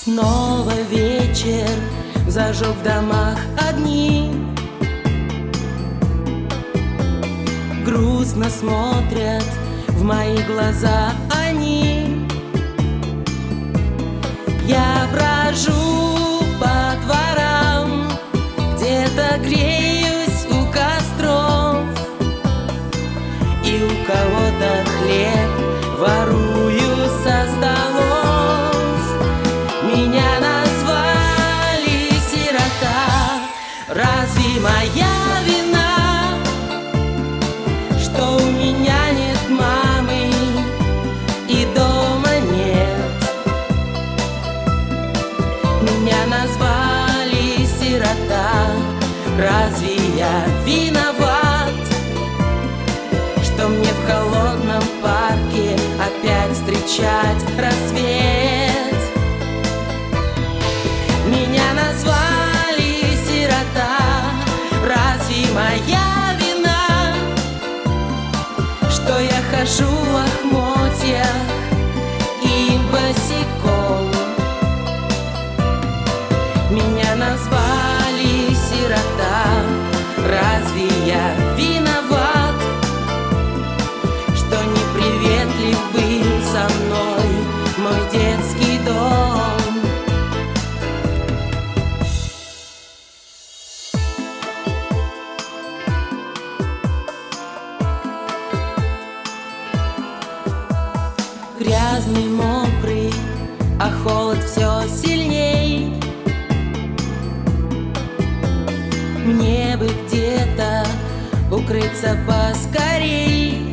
Снова вечер, зажег в домах огни. Грустно смотрят в мои глаза они. Я брожу по дворам, где-то греюсь у костров, и у кого-то хлеб ворую со столов. Меня назвали сирота. Разве моя вина, что у меня нет мамы и дома нет? Меня назвали сирота. Разве я виноват, что мне в холодном парке опять встречать рассвет? Меня назвали сирота. Разве моя вина, что я хожу в лохмотьях и босиком? Меня назвали сирота. Разве я виноват, что неприветлив был со мной мой детский дом? Грязный, мокрый, а холод все сильней. Мне бы где-то укрыться поскорей.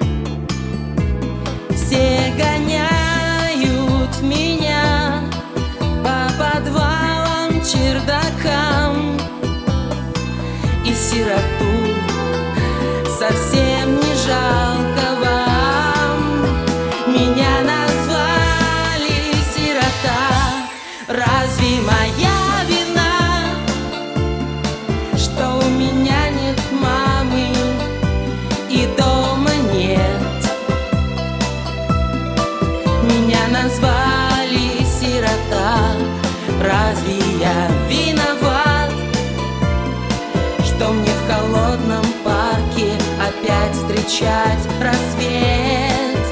Все гоняют меня по подвалам, чердакам, и сироту совсем не жалко вам. Меня назвали сирота. Разве моя вина, что у меня нет мамы и дома нет? Меня назвали сирота. Разве я виноват, что мне в холодном парке опять встречать рассвет?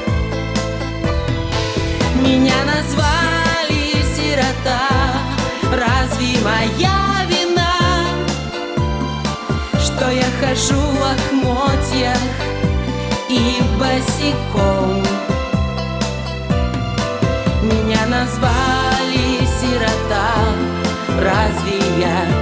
Меня назвали сирота. Разве моя вина, что я хожу в лохмотьях и босиком? Меня назвали сирота. Разве я